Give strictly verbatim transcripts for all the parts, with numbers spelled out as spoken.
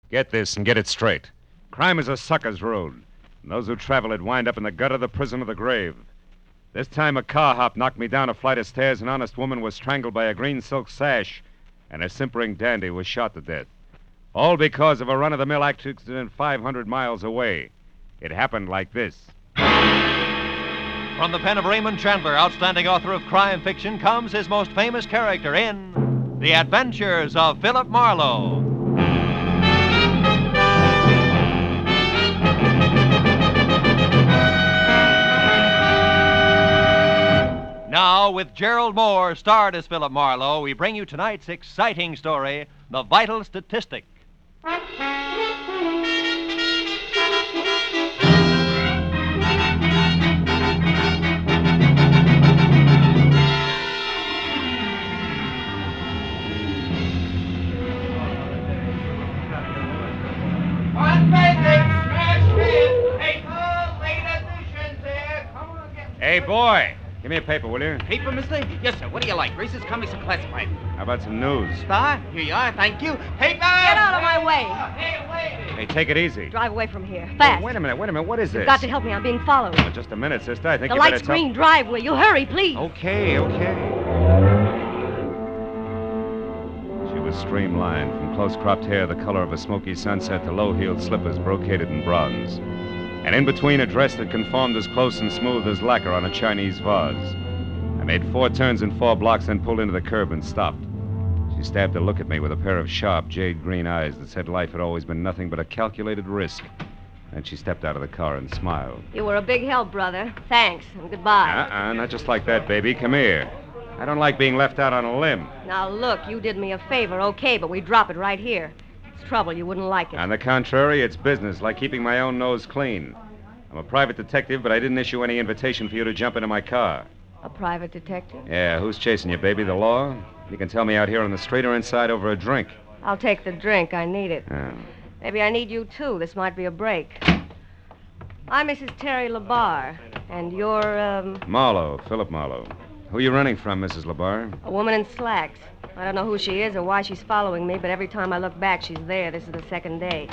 Get this and get it straight. Crime is a sucker's road. And those who travel it wind up in the gutter, the prison, or the grave. This time a car hop knocked me down a flight of stairs. An honest woman was strangled by a green silk sash. And a simpering dandy was shot to death. All because of a run-of-the-mill accident five hundred miles away. It happened like this. From the pen of Raymond Chandler, outstanding author of crime fiction, comes his most famous character in The Adventures of Philip Marlowe. Now, with Gerald Moore, starred as Philip Marlowe, we bring you tonight's exciting story, The Vital Statistic. Hey, boy. Give me a paper, will you? Paper, mister? Yes, sir. What do you like? Races, comics, and classified? How about some news? Star? Here you are. Thank you. Paper! Get out of my way. Hey, wait! Hey, take it easy. Drive away from here. Fast. Oh, wait a minute, wait a minute. What is this? You've got to help me. I'm being followed. Oh, just a minute, sister. I think The you light's better tell- green. Drive, will you? Hurry, please. Okay, okay. She was streamlined, from close-cropped hair the color of a smoky sunset to low-heeled slippers brocaded in bronze. And in between, a dress that conformed as close and smooth as lacquer on a Chinese vase. I made four turns in four blocks, then pulled into the curb and stopped. She stabbed a look at me with a pair of sharp, jade-green eyes that said life had always been nothing but a calculated risk. Then she stepped out of the car and smiled. You were a big help, brother. Thanks, and goodbye. Uh-uh, not just like that, baby. Come here. I don't like being left out on a limb. Now, look, you did me a favor, okay, but we drop it right here. It's trouble. You wouldn't like it. On the contrary, it's business, like keeping my own nose clean. I'm a private detective, but I didn't issue any invitation for you to jump into my car. A private detective? Yeah, who's chasing you, baby? The law? You can tell me out here on the street or inside over a drink. I'll take the drink. I need it. Oh. Maybe I need you, too. This might be a break. I'm Missus Terry Labar, and you're, um, Marlowe, Philip Marlowe. Who you running from, Missus Labar? a woman in slacks. I don't know who she is or why she's following me, but every time I look back, she's there. This is the second day.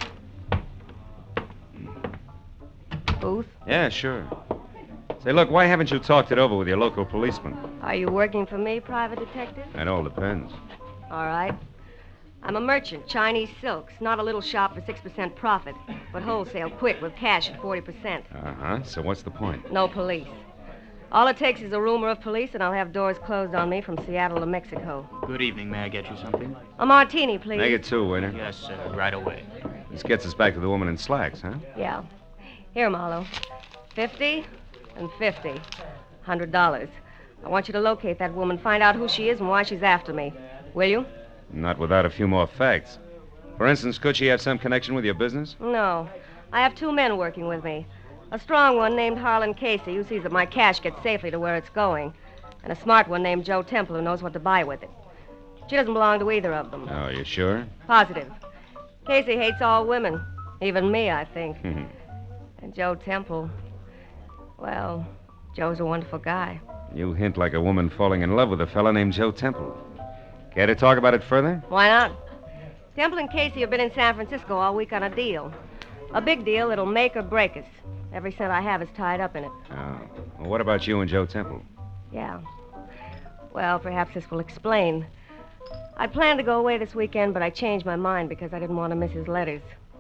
Booth? Yeah, sure. Say, look, why haven't you talked it over with your local policeman? Are you working for me, private detective? It all depends. All right. I'm a merchant, Chinese silks. Not a little shop for six percent profit, but wholesale, quick, with cash at forty percent. Uh-huh. So what's the point? No police. All it takes is a rumor of police, and I'll have doors closed on me from Seattle to Mexico. Good evening. May I get you something? A martini, please. Make it two, waiter. Yes, sir. Right away. This gets us back to the woman in slacks, huh? Yeah. Here, Marlowe. Fifty and fifty. Hundred dollars. I want you to locate that woman, find out who she is and why she's after me. Will you? Not without a few more facts. For instance, could she have some connection with your business? No. I have two men working with me. A strong one named Harlan Casey, who sees that my cash gets safely to where it's going. And a smart one named Joe Temple, who knows what to buy with it. She doesn't belong to either of them. Oh, you sure? Positive. Casey hates all women. Even me, I think. And Joe Temple, well, Joe's a wonderful guy. You hint like a woman falling in love with a fella named Joe Temple. Care to talk about it further? Why not? Temple and Casey have been in San Francisco all week on a deal. A big deal that'll make or break us. Every cent I have is tied up in it. Oh. Well, what about you and Joe Temple? Yeah. Well, perhaps this will explain. I planned to go away this weekend, but I changed my mind because I didn't want to miss his letters.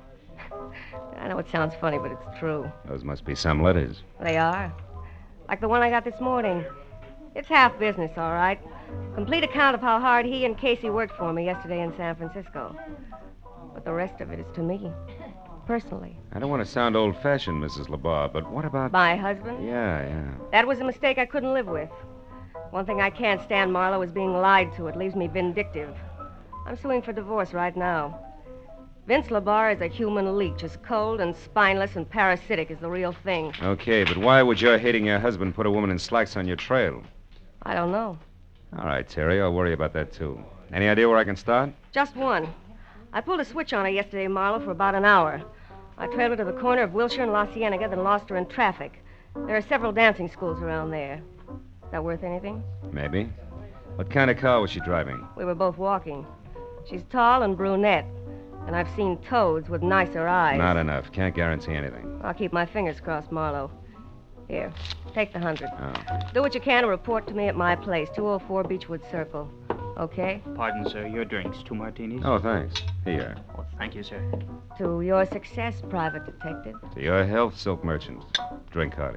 I know it sounds funny, but it's true. Those must be some letters. They are. Like the one I got this morning. It's half business, all right. Complete account of how hard he and Casey worked for me yesterday in San Francisco. But the rest of it is to me, personally. I don't want to sound old-fashioned, Missus Labar, but what about... My husband? Yeah, yeah. That was a mistake I couldn't live with. One thing I can't stand, Marlowe, is being lied to. It leaves me vindictive. I'm suing for divorce right now. Vince Labar is a human leech, as cold and spineless and parasitic as the real thing. Okay, but why would your hating your husband put a woman in slacks on your trail? I don't know. All right, Terry, I'll worry about that, too. Any idea where I can start? Just one. I pulled a switch on her yesterday, Marlowe, for about an hour. I trailed her to the corner of Wilshire and La Cienega, then lost her in traffic. There are several dancing schools around there. Is that worth anything? Maybe. What kind of car was she driving? We were both walking. She's tall and brunette. And I've seen toads with nicer eyes. Not enough. Can't guarantee anything. I'll keep my fingers crossed, Marlowe. Here, take the hundred. Oh. Do what you can to report to me at my place, two oh four Beechwood Circle. Okay? Pardon, sir. Your drinks. Two martinis? Oh, thanks. Here. Oh, thank you, sir. To your success, Private Detective. To your health, silk merchant. Drink hearty.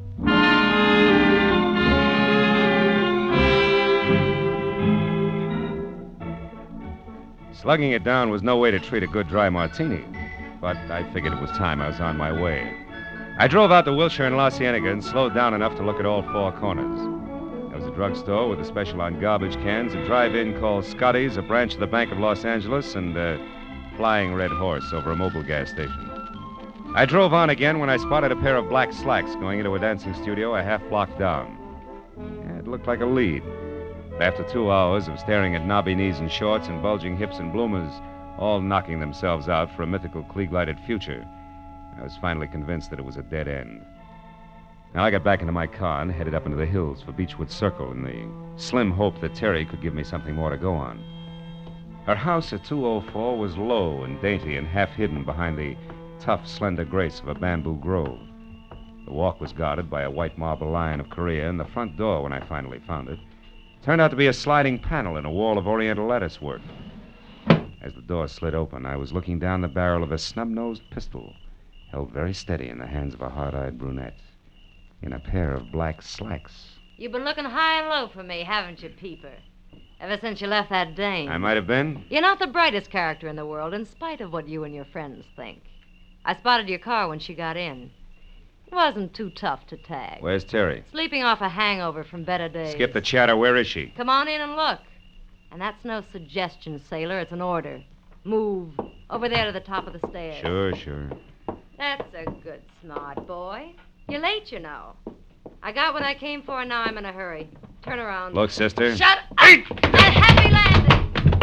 Slugging it down was no way to treat a good dry martini, but I figured it was time I was on my way. I drove out to Wilshire and La Cienega and slowed down enough to look at all four corners. There was a drugstore with a special on garbage cans, a drive-in called Scotty's, a branch of the Bank of Los Angeles, and a flying red horse over a mobile gas station. I drove on again when I spotted a pair of black slacks going into a dancing studio a half block down. Yeah, it looked like a lead. But after two hours of staring at knobby knees and shorts and bulging hips and bloomers, all knocking themselves out for a mythical Klieg-lighted future, I was finally convinced that it was a dead end. Now I got back into my car and headed up into the hills for Beechwood Circle in the slim hope that Terry could give me something more to go on. Her house at two oh four was low and dainty and half hidden behind the tough, slender grace of a bamboo grove. The walk was guarded by a white marble lion of Korea, and the front door, when I finally found it, turned out to be a sliding panel in a wall of oriental lattice work. As the door slid open, I was looking down the barrel of a snub-nosed pistol, held very steady in the hands of a hard-eyed brunette, in a pair of black slacks. You've been looking high and low for me, haven't you, Peeper? Ever since you left that dame. I might have been. You're not the brightest character in the world, in spite of what you and your friends think. I spotted your car when she got in. It wasn't too tough to tag. Where's Terry? Sleeping off a hangover from better days. Skip the chatter. Where is she? Come on in and look. And that's no suggestion, sailor. It's an order. Move. Over there to the top of the stairs. Sure, sure. That's a good smart boy. You're late, you know. I got what I came for, and now I'm in a hurry. Turn around. Look, sister. Shut up! A happy landing!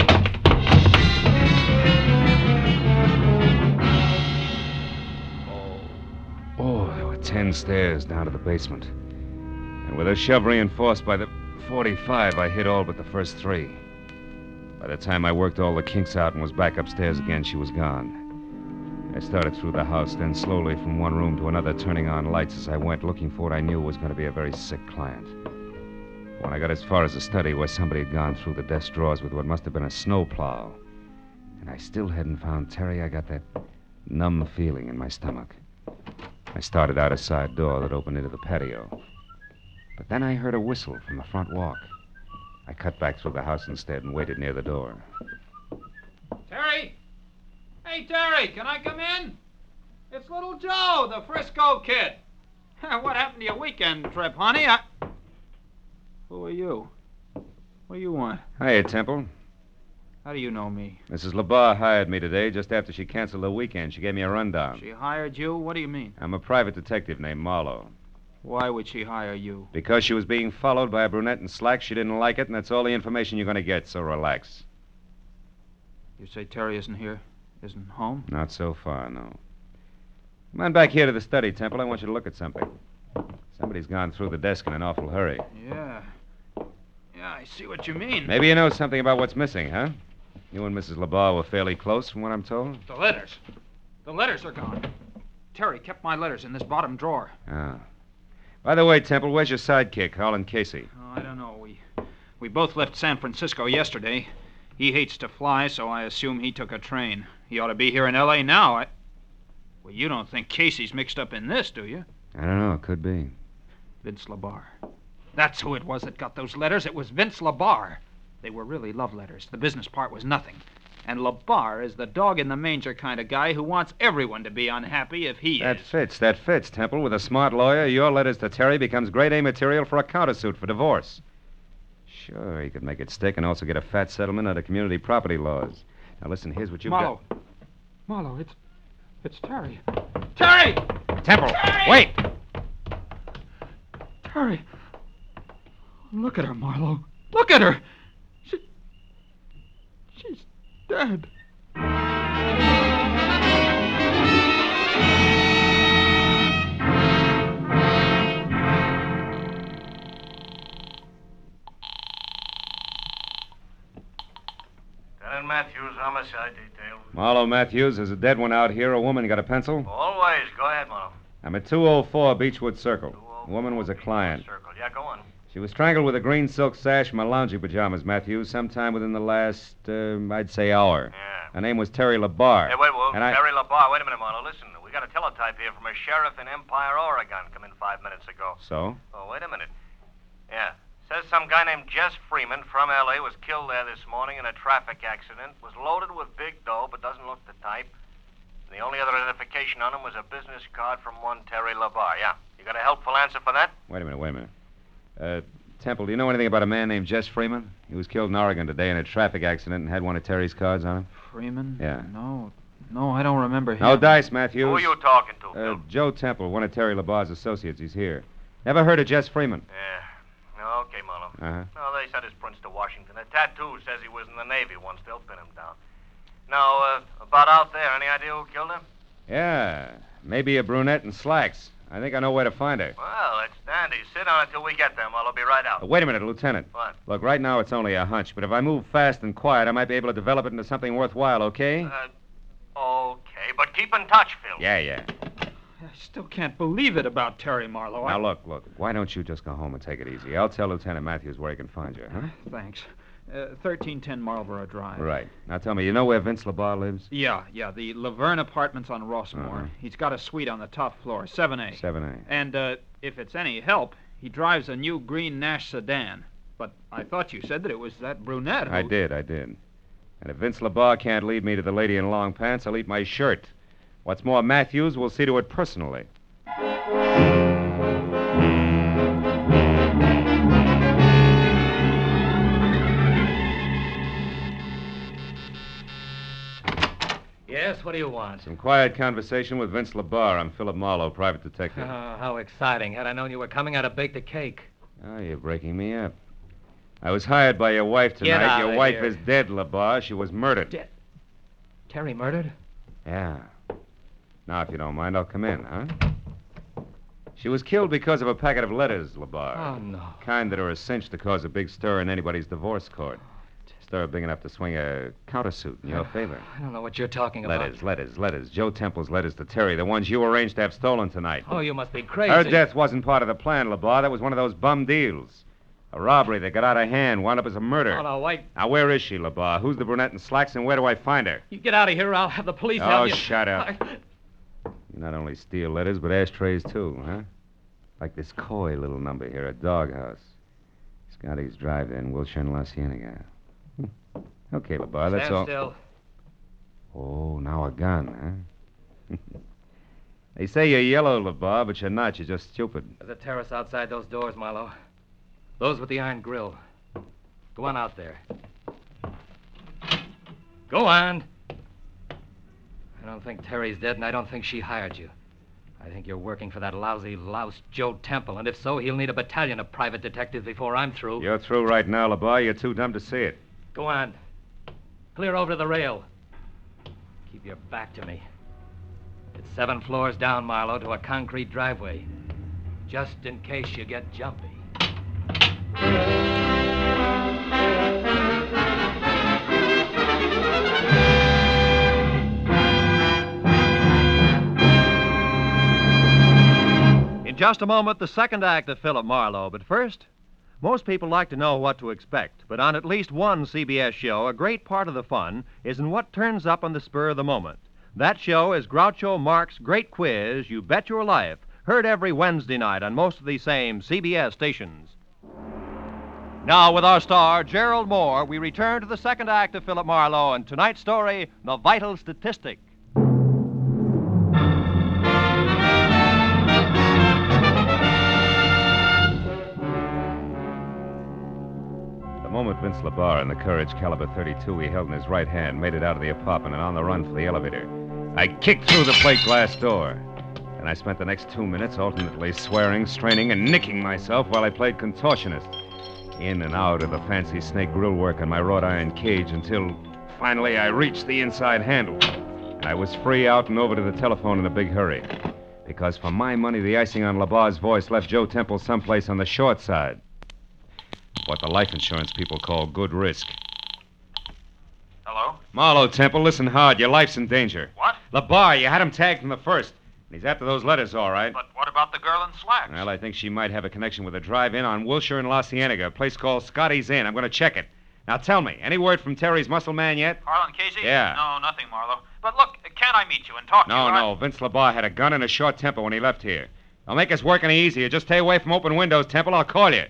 Oh, there were ten stairs down to the basement. And with a shove reinforced by the forty-five, I hit all but the first three. By the time I worked all the kinks out and was back upstairs again, she was gone. I started through the house, then slowly from one room to another, turning on lights as I went, looking for what I knew was going to be a very sick client. When I got as far as the study, where somebody had gone through the desk drawers with what must have been a snowplow, and I still hadn't found Terry, I got that numb feeling in my stomach. I started out a side door that opened into the patio. But then I heard a whistle from the front walk. I cut back through the house instead and waited near the door. Terry! Hey, Terry, can I come in? It's little Joe, the Frisco kid. What happened to your weekend trip, honey? I... Who are you? What do you want? Hiya, Temple. How do you know me? Missus LaBarre hired me today just after she canceled the weekend. She gave me a rundown. She hired you? What do you mean? I'm a private detective named Marlowe. Why would she hire you? Because she was being followed by a brunette in slacks. She didn't like it, and that's all the information you're going to get, so relax. You say Terry isn't here? Isn't home? Not so far, no. Come on back here to the study, Temple. I want you to look at something. Somebody's gone through the desk in an awful hurry. Yeah. Yeah, I see what you mean. Maybe you know something about what's missing, huh? You and Missus LaBarre were fairly close, from what I'm told. The letters. The letters are gone. Terry kept my letters in this bottom drawer. Ah. By the way, Temple, where's your sidekick, Harlan Casey? Oh, I don't know. We we both left San Francisco yesterday. He hates to fly, so I assume he took a train. He ought to be here in L A now. I... Well, you don't think Casey's mixed up in this, do you? I don't know. It could be. Vince LaBarre. That's who it was that got those letters. It was Vince LaBarre. They were really love letters. The business part was nothing. And LaBarre is the dog-in-the-manger kind of guy who wants everyone to be unhappy if he That is. fits. That fits, Temple. With a smart lawyer, your letters to Terry becomes grade A material for a countersuit for divorce. Sure, he could make it stick and also get a fat settlement under community property laws. Now, listen, here's what you've Marlowe. got. Marlowe, it's... it's Terry. Terry! Temple, Terry! wait! Terry. Look at her, Marlowe. Look at her. She... She's dead. Lieutenant Matthews, how homicide detail. Marlowe Matthews, there's a dead one out here. A woman got a pencil? Always. Go ahead, Marlowe. I'm at two oh four Beechwood Circle. The woman was a client. Circle. Yeah, go on. She was strangled with a green silk sash and my lounging pajamas, Matthews, sometime within the last, uh, I'd say, hour. Yeah. Her name was Terry LaBar. Hey, wait, wait. And I- Terry LaBar. Wait a minute, Marlowe. Listen, we got a teletype here from a sheriff in Empire, Oregon. Come in five minutes ago. So? Oh, wait a minute. Yeah. Says some guy named Jess Freeman from L A was killed there this morning in a traffic accident. Was loaded with big dough, but doesn't look the type. The only other identification on him was a business card from one Terry LaBar. Yeah. You got a helpful answer for that? Wait a minute, wait a minute. Uh, Temple, do you know anything about a man named Jess Freeman? He was killed in Oregon today in a traffic accident and had one of Terry's cards on him. Freeman? Yeah. No. No, I don't remember him. No dice, Matthews. Who are you talking to, Uh, Bill? Joe Temple, one of Terry LaBar's associates. He's here. Never heard of Jess Freeman? Yeah. Okay, Marlowe. Uh-huh. No, they sent his prints to Washington. A tattoo says he was in the Navy once. They'll pin him down. Now, uh, about out there, any idea who killed him? Yeah. Maybe a brunette in slacks. I think I know where to find her. Well, that's dandy. Sit down until we get there, Marlowe. Be right out. Uh, wait a minute, Lieutenant. What? Look, right now it's only a hunch, but if I move fast and quiet, I might be able to develop it into something worthwhile, okay? Uh, okay, but keep in touch, Phil. Yeah, yeah. I still can't believe it about Terry Marlowe. Now, I... look, look. Why don't you just go home and take it easy? I'll tell Lieutenant Matthews where he can find you, huh? Thanks. Uh, thirteen ten Marlborough Drive. Right. Now, tell me, you know where Vince LaBar lives? Yeah, yeah, the Laverne Apartments on Rossmore. Uh-huh. He's got a suite on the top floor, seven A. seven A. And, uh, if it's any help, he drives a new green Nash sedan. But I thought you said that it was that brunette who... I did, I did. And if Vince LaBar can't lead me to the lady in long pants, I'll eat my shirt. What's more, Matthews will see to it personally. Yes, what do you want? Some quiet conversation with Vince LaBar. I'm Philip Marlowe, private detective. Oh, how exciting. Had I known you were coming, I'd have baked a cake. Oh, you're breaking me up. I was hired by your wife Get tonight. Your outta wife here. is dead, LaBar. She was murdered. Dead? Terry murdered? Yeah. Now, if you don't mind, I'll come in, huh? She was killed because of a packet of letters, LaBar. Oh, no. Kind that are a cinch to cause a big stir in anybody's divorce court. Stir big enough to swing a countersuit in your favor. I don't know what you're talking about. Letters, letters, letters. Joe Temple's letters to Terry, the ones you arranged to have stolen tonight. Oh, you must be crazy. Her death wasn't part of the plan, LaBar. That was one of those bum deals. A robbery that got out of hand, wound up as a murder. Oh, no, wait. Now, where is she, LaBar? Who's the brunette in slacks, and where do I find her? You get out of here, or I'll have the police Oh, help you. shut up. I- You not only steal letters, but ashtrays, too, huh? Like this coy little number here at Doghouse. Scotty's Drive in Wilshire and La Cienega. Hmm. Okay, LaBar, that's Stand all. still. Oh, now a gun, huh? They say you're yellow, LaBar, but you're not. You're just stupid. There's a terrace outside those doors, Marlowe. Those with the iron grill. Go on out there. Go on. I don't think Terry's dead, and I don't think she hired you. I think you're working for that lousy louse Joe Temple, and if so, he'll need a battalion of private detectives before I'm through. You're through right now, LaBar. You're too dumb to see it. Go on. Clear over to the rail. Keep your back to me. It's seven floors down, Marlowe, to a concrete driveway. Just in case you get jumpy. In just a moment, the second act of Philip Marlowe. But first, most people like to know what to expect. But on at least one C B S show, a great part of the fun is in what turns up on the spur of the moment. That show is Groucho Marx's Great Quiz, You Bet Your Life, heard every Wednesday night on most of these same C B S stations. Now, with our star, Gerald Moore, we return to the second act of Philip Marlowe and tonight's story, The Vital Statistic. The moment Vince LaBar and the Courage caliber thirty-two he held in his right hand made it out of the apartment and on the run for the elevator, I kicked through the plate glass door. And I spent the next two minutes alternately swearing, straining, and nicking myself while I played contortionist. In and out of the fancy snake grill work on my wrought iron cage until finally I reached the inside handle. And I was free out and over to the telephone in a big hurry. Because for my money, the icing on LaBar's voice left Joe Temple someplace on the short side. What the life insurance people call good risk. Hello? Marlowe, Temple, listen hard. Your life's in danger. What? LeBar, you had him tagged from the first. And he's after those letters, all right. But what about the girl in slacks? Well, I think she might have a connection with a drive-in on Wilshire and La Cienega, a place called Scotty's Inn. I'm going to check it. Now, tell me, any word from Terry's muscle man yet? Harlan Casey? Yeah. No, nothing, Marlowe. But look, can't I meet you and talk to you? No, I- no. Vince LeBar had a gun and a short temper when he left here. Don't make us work any easier. Just stay away from open windows, Temple. I'll call you.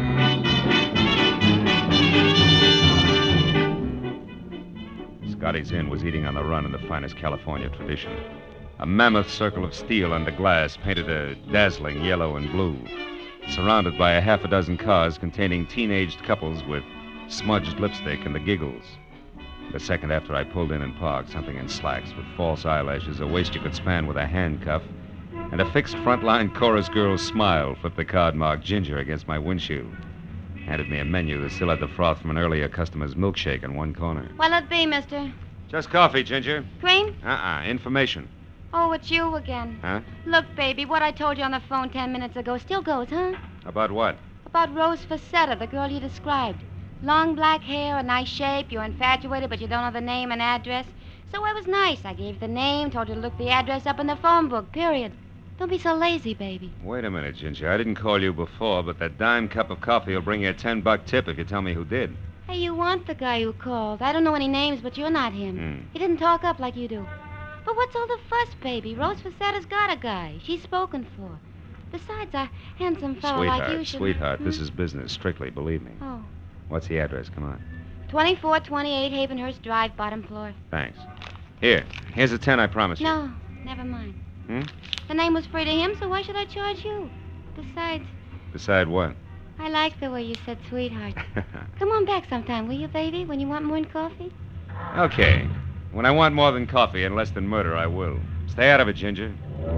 Scotty's Inn was eating on the run in the finest California tradition. A mammoth circle of steel under glass painted a dazzling yellow and blue, surrounded by a half a dozen cars containing teenaged couples with smudged lipstick and the giggles. The second after I pulled in and parked, something in slacks with false eyelashes, a waist you could span with a handcuff, and a fixed frontline chorus girl's smile flipped the card marked Ginger against my windshield. Handed me a menu that still had the froth from an earlier customer's milkshake in one corner. What'll it be, mister? Just coffee, Ginger. Cream? Uh-uh, information. Oh, it's you again. Huh? Look, baby, what I told you on the phone ten minutes ago still goes, huh? About what? About Rose Facetta, the girl you described. Long black hair, a nice shape. You're infatuated, but you don't know the name and address. So I was nice. I gave you the name, told you to look the address up in the phone book, period. Don't be so lazy, baby. Wait a minute, Ginger. I didn't call you before, but that dime cup of coffee will bring you a ten-buck tip if you tell me who did. Hey, you want the guy who called. I don't know any names, but you're not him. Hmm. He didn't talk up like you do. But what's all the fuss, baby? Rose Facetta's got a guy. She's spoken for. Besides, a handsome fellow Sweetheart, like you should... sweetheart, Hmm? this is business, strictly, believe me. Oh. What's the address? Come on. twenty-four twenty-eight Havenhurst Drive, bottom floor. Thanks. Here, here's a ten I promised you. No, never mind. Hmm? The name was free to him, so why should I charge you? Besides, Beside what? I like the way you said sweetheart. Come on back sometime, will you, baby, when you want more than coffee? Okay. When I want more than coffee and less than murder, I will. Stay out of it, Ginger.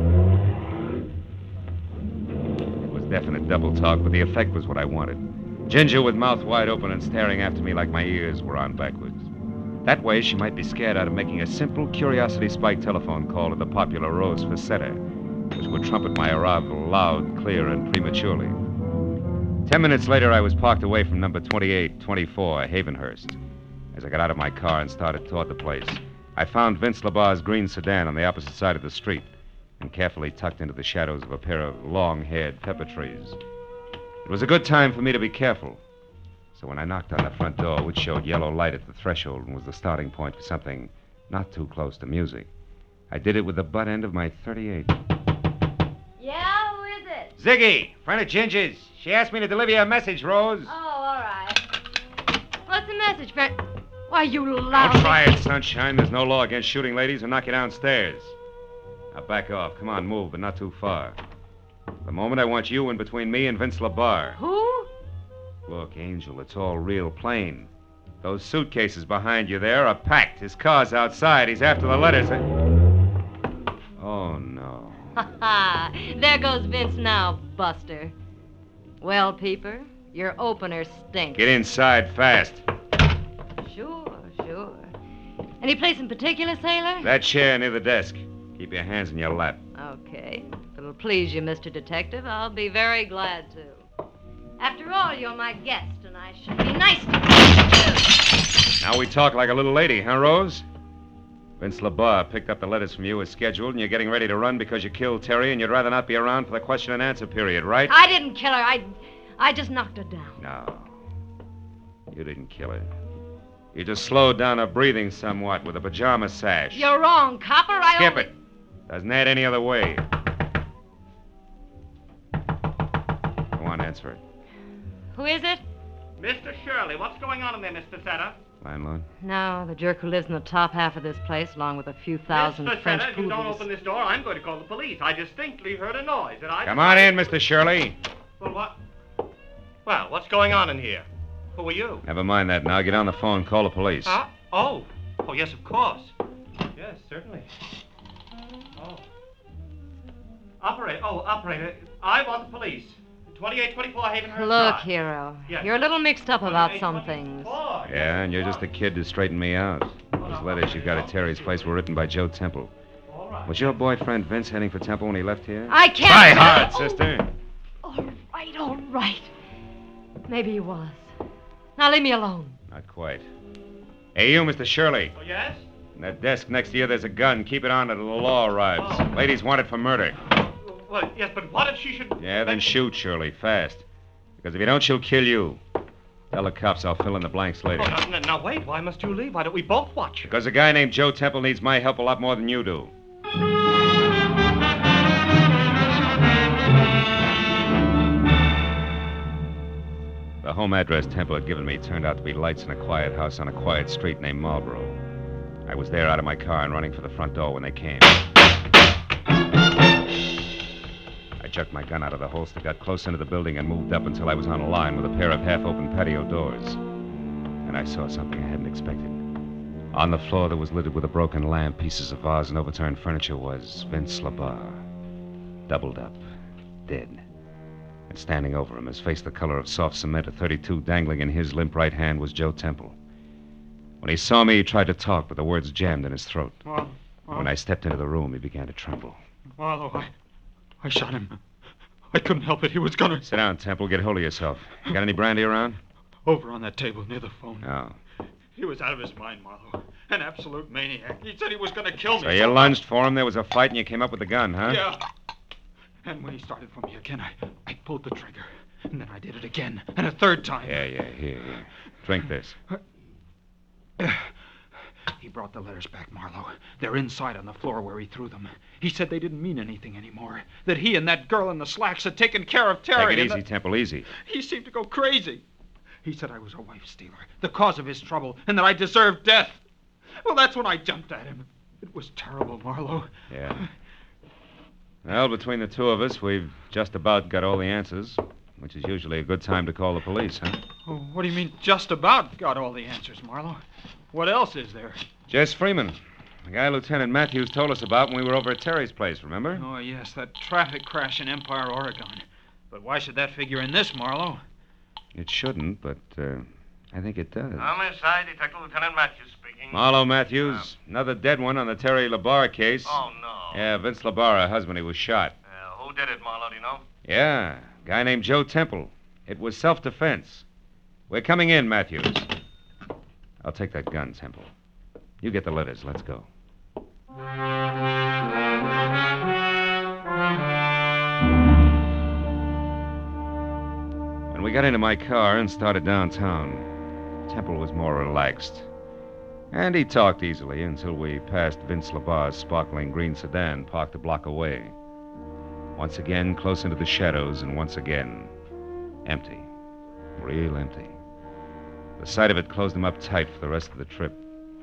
It was definite double talk, but the effect was what I wanted. Ginger with mouth wide open and staring after me like my ears were on backwards. That way, she might be scared out of making a simple curiosity-spiked telephone call to the popular Rose Facetta, which would trumpet my arrival loud, clear, and prematurely. Ten minutes later, I was parked away from number twenty-eight twenty-four Havenhurst. As I got out of my car and started toward the place, I found Vince LeBar's green sedan on the opposite side of the street and carefully tucked into the shadows of a pair of long-haired pepper trees. It was a good time for me to be careful. So when I knocked on the front door, which showed yellow light at the threshold and was the starting point for something not too close to music, I did it with the butt end of my thirty-eight. Yeah, who is it? Ziggy, friend of Ginger's. She asked me to deliver you a message, Rose. Oh, all right. What's the message, friend? Why, you lousy... Don't try it, sunshine. There's no law against shooting ladies who knock you downstairs. Now back off. Come on, move, but not too far. For the moment, I want you in between me and Vince LeBar. Who? Look, Angel, it's all real plain. Those suitcases behind you there are packed. His car's outside. He's after the letters. Oh, no. Ha ha! There goes Vince now, Buster. Well, Peeper, your opener stinks. Get inside fast. Sure, sure. Any place in particular, sailor? That chair near the desk. Keep your hands in your lap. Okay. If it'll please you, Mister Detective, I'll be very glad to. After all, you're my guest, and I should be nice to you. Now we talk like a little lady, huh, Rose? Vince LeBar picked up the letters from you as scheduled, and you're getting ready to run because you killed Terry, and you'd rather not be around for the question and answer period, right? I didn't kill her. I, I just knocked her down. No. You didn't kill her. You just slowed down her breathing somewhat with a pajama sash. You're wrong, copper. I Skip only... it. Doesn't add any other way. Go on, answer it. Who is it? Mister Shirley, what's going on in there, Miss Facetta? Landlord? No, the jerk who lives in the top half of this place, along with a few thousand Miss French Facetta, if you don't poodles. open this door, I'm going to call the police. I distinctly heard a noise, and I... Come on in, Mister Shirley. Well, what? Well, what's going on in here? Who are you? Never mind that now. Get on the phone. Call the police. Huh? Oh. Oh, yes, of course. Yes, certainly. Oh. Operator. Oh, operator. I want the police. twenty-eight twenty-four Havenhurst Look, Drive. Hero, Yes. you're a little mixed up about twenty-eight some things. twenty-four. Yeah, and you're just a kid to straighten me out. Those letters you got at Terry's place were written by Joe Temple. All right. Was your boyfriend Vince heading for Temple when he left here? I can't... Try hard, Oh, sister. All right, all right. Maybe he was. Now leave me alone. Not quite. Hey, you, Mister Shirley. Oh, yes? In that desk next to you, there's a gun. Keep it on until the law arrives. Oh. Lady's wanted for murder. Well, yes, but what if she should... Yeah, then shoot, Shirley, fast. Because if you don't, she'll kill you. Tell the cops I'll fill in the blanks later. Oh, now, now, now, wait. Why must you leave? Why don't we both watch her? Because a guy named Joe Temple needs my help a lot more than you do. The home address Temple had given me turned out to be lights in a quiet house on a quiet street named Marlboro. I was there out of my car and running for the front door when they came. I jerked my gun out of the holster, got close into the building, and moved up until I was on a line with a pair of half-open patio doors. And I saw something I hadn't expected. On the floor that was littered with a broken lamp, pieces of vase, and overturned furniture was Vince LaBarre, doubled up, dead. And standing over him, his face the color of soft cement, a thirty-two dangling in his limp right hand, was Joe Temple. When he saw me, he tried to talk, but the words jammed in his throat. Well, well, When I stepped into the room, he began to tremble. Marlowe, I, I shot him. I couldn't help it. He was gonna... Sit down, Temple. Get hold of yourself. You got any brandy around? Over on that table near the phone. Oh. He was out of his mind, Marlowe. An absolute maniac. He said he was gonna kill me. So you lunged for him, there was a fight, and you came up with the gun, huh? Yeah. And when he started for me again, I, I pulled the trigger. And then I did it again. And a third time. Yeah, yeah, here, here. Drink this. He brought the letters back, Marlowe. They're inside on the floor where he threw them. He said they didn't mean anything anymore. That he and that girl in the slacks had taken care of Terry. Take it easy, and the... Temple, easy. He seemed to go crazy. He said I was a wife stealer, the cause of his trouble, and that I deserved death. Well, that's when I jumped at him. It was terrible, Marlowe. Yeah. Well, between the two of us, we've just about got all the answers, which is usually a good time to call the police, huh? Oh, what do you mean, just about got all the answers, Marlowe? What else is there? Jess Freeman, the guy Lieutenant Matthews told us about when we were over at Terry's place, remember? Oh, yes, that traffic crash in Empire, Oregon. But why should that figure in this, Marlowe? It shouldn't, but uh, I think it does. Homicide, Detective Lieutenant Matthews speaking. Marlowe Matthews, another dead one on the Terry LaBarre case. Oh, no. Yeah, Vince LaBarre, her husband, he was shot. Uh, who did it, Marlowe, do you know? Yeah, a guy named Joe Temple. It was self-defense. We're coming in, Matthews. I'll take that gun, Temple. You get the letters. Let's go. When we got into my car and started downtown, Temple was more relaxed. And he talked easily until we passed Vince LaBarre's sparkling green sedan parked a block away. Once again, close into the shadows, and once again, empty. Real empty. The sight of it closed him up tight for the rest of the trip.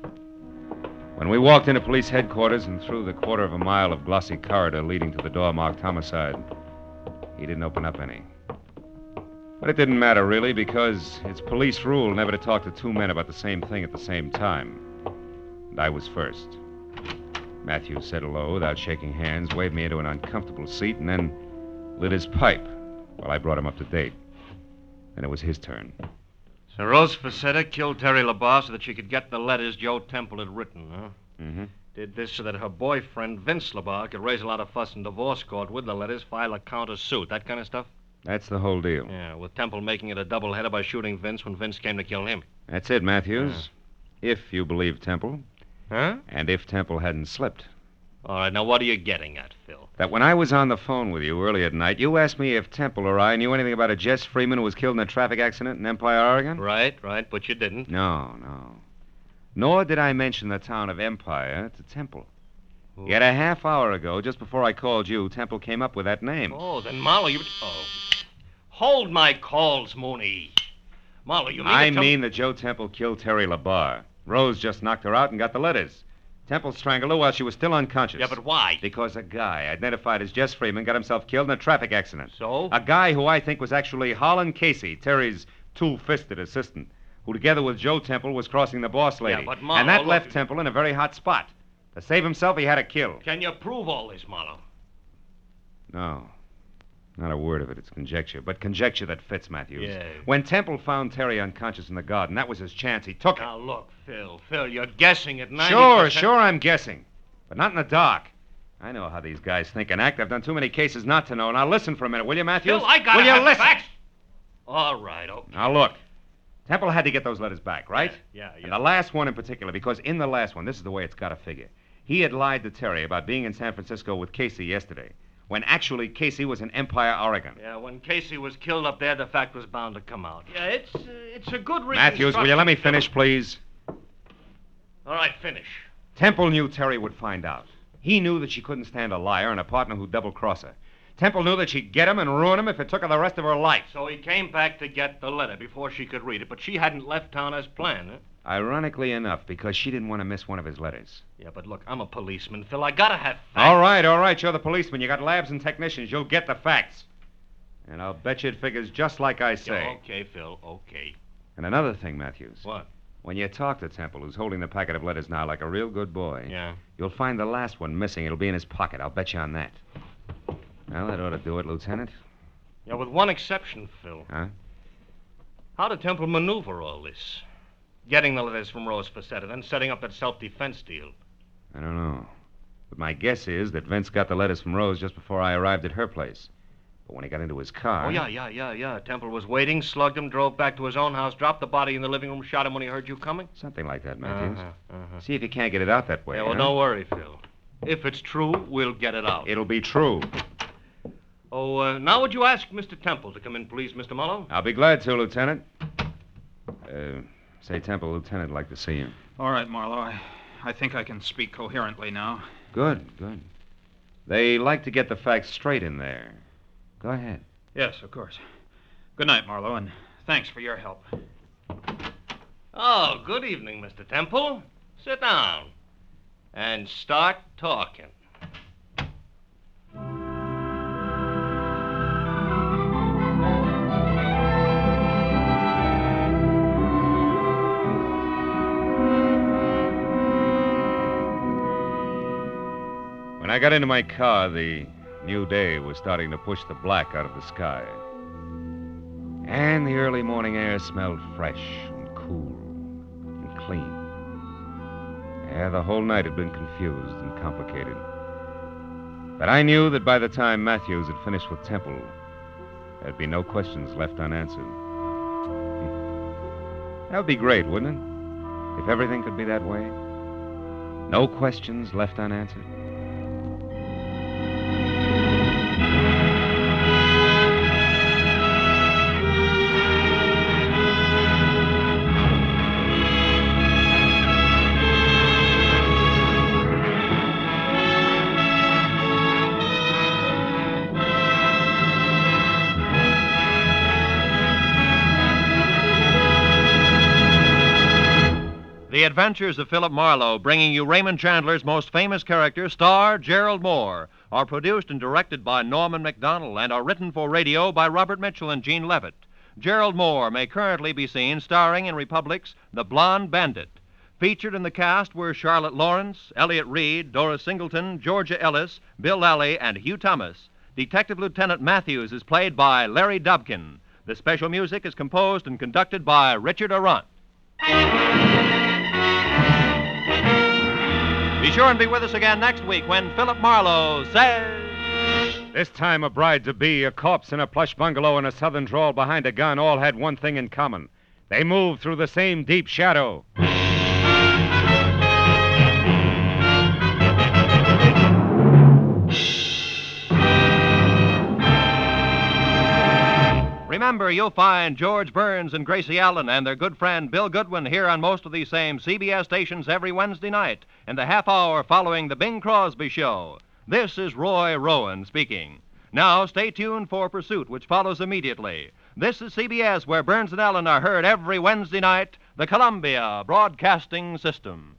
When we walked into police headquarters and through the quarter of a mile of glossy corridor leading to the door marked homicide, he didn't open up any. But it didn't matter, really, because it's police rule never to talk to two men about the same thing at the same time. And I was first. Matthews said hello without shaking hands, waved me into an uncomfortable seat, and then lit his pipe while I brought him up to date. Then it was his turn. So Rose Facetta killed Terry LaBarre so that she could get the letters Joe Temple had written, huh? Mm-hmm. Did this so that her boyfriend, Vince LaBarre, could raise a lot of fuss in divorce court with the letters, file a counter-suit, that kind of stuff? That's the whole deal. Yeah, with Temple making it a doubleheader by shooting Vince when Vince came to kill him. That's it, Matthews. If you believe Temple. Huh? And if Temple hadn't slipped. All right, now what are you getting at, Phil? That when I was on the phone with you early at night, you asked me if Temple or I knew anything about a Jess Freeman who was killed in a traffic accident in Empire, Oregon? Right, right, but you didn't. No, no. Nor did I mention the town of Empire to Temple. Yet a half hour ago, just before I called you, Temple came up with that name. Oh, then Marlowe, you... Oh. Hold my calls, Mooney. Marlowe, you mean... I to tell... mean that Joe Temple killed Terry LaBarre. Rose just knocked her out and got the letters. Temple strangled her while she was still unconscious. Yeah, but why? Because a guy identified as Jess Freeman got himself killed in a traffic accident. So? A guy who I think was actually Holland Casey, Terry's two-fisted assistant, who together with Joe Temple was crossing the boss lady. Yeah, but Marlowe... And that look... left Temple in a very hot spot. To save himself, he had to kill. Can you prove all this, Marlowe? No. Not a word of it. It's conjecture. But conjecture that fits, Matthews. Yeah. When Temple found Terry unconscious in the garden, that was his chance. He took it. Now, look, Phil, Phil, you're guessing at ninety Sure, percent... sure, I'm guessing. But not in the dark. I know how these guys think and act. I've done too many cases not to know. Now listen for a minute, will you, Matthews? Phil, I gotta will you have listen? facts. All right, okay. Now look. Temple had to get those letters back, right? Yeah, yeah. And the last one in particular, because in the last one, this is the way it's got to figure. He had lied to Terry about being in San Francisco with Casey yesterday, when actually Casey was in Empire, Oregon. Yeah, when Casey was killed up there, the fact was bound to come out. Yeah, it's uh, it's a good reason. Matthews, will you let me finish, please? All right, finish. Temple knew Terry would find out. He knew that she couldn't stand a liar and a partner who'd double-cross her. Temple knew that she'd get him and ruin him if it took her the rest of her life. So he came back to get the letter before she could read it, but she hadn't left town as planned, huh? Ironically enough, because she didn't want to miss one of his letters. Yeah, but look, I'm a policeman, Phil. I gotta have facts. All right, all right, you're the policeman. You got labs and technicians. You'll get the facts. And I'll bet you it figures just like I say. Yeah, okay, Phil, okay. And another thing, Matthews. What? When you talk to Temple, who's holding the packet of letters now like a real good boy, Yeah. you'll find the last one missing. It'll be in his pocket. I'll bet you on that. Well, that ought to do it, Lieutenant. Yeah, with one exception, Phil. Huh? How did Temple maneuver all this? Getting the letters from Rose Facetta, then setting up that self-defense deal. I don't know. But my guess is that Vince got the letters from Rose just before I arrived at her place. But when he got into his car... Oh, yeah, yeah, yeah, yeah. Temple was waiting, slugged him, drove back to his own house, dropped the body in the living room, shot him when he heard you coming? Something like that, Matthews. Uh-huh, uh-huh. See if you can't get it out that way. Yeah, well, huh? don't worry, Phil. If it's true, we'll get it out. It'll be true. Oh, uh, now would you ask Mister Temple to come in, please, Mister Marlowe? I'll be glad to, Lieutenant. Uh, say, Temple, Lieutenant would like to see you. All right, Marlowe. I, I think I can speak coherently now. Good, good. They like to get the facts straight in there. Go ahead. Yes, of course. Good night, Marlowe, and thanks for your help. Oh, good evening, Mister Temple. Sit down and start talking. When I got into my car, the new day was starting to push the black out of the sky. And the early morning air smelled fresh and cool and clean. Yeah, the whole night had been confused and complicated. But I knew that by the time Matthews had finished with Temple, there'd be no questions left unanswered. That would be great, wouldn't it? If everything could be that way. No questions left unanswered. The Adventures of Philip Marlowe, bringing you Raymond Chandler's most famous character, star Gerald Moore, are produced and directed by Norman MacDonald and are written for radio by Robert Mitchell and Gene Levitt. Gerald Moore may currently be seen starring in Republic's The Blonde Bandit. Featured in the cast were Charlotte Lawrence, Elliot Reed, Dora Singleton, Georgia Ellis, Bill Lally, and Hugh Thomas. Detective Lieutenant Matthews is played by Larry Dobkin. The special music is composed and conducted by Richard Arant. Be sure and be with us again next week when Philip Marlowe says... This time a bride-to-be, a corpse in a plush bungalow, and a southern drawl behind a gun all had one thing in common. They moved through the same deep shadow. Remember, you'll find George Burns and Gracie Allen and their good friend Bill Goodwin here on most of these same C B S stations every Wednesday night in the half hour following the Bing Crosby Show. This is Roy Rowan speaking. Now, stay tuned for Pursuit, which follows immediately. This is C B S, where Burns and Allen are heard every Wednesday night, the Columbia Broadcasting System.